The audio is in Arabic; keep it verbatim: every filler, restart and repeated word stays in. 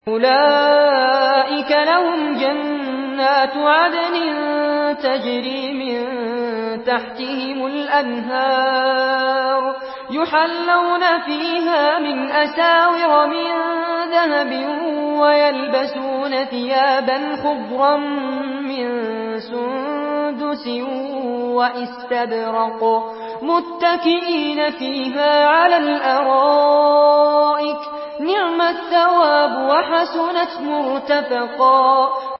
أولئك لهم جنات عدن تجري من تحتهم الأنهار يحلون فيها من أساور من ذهب ويلبسون ثيابا خضرا من سندس وإستبرق متكئين فيها على الأرائك نعم الثواب وحسنت مرتفقا.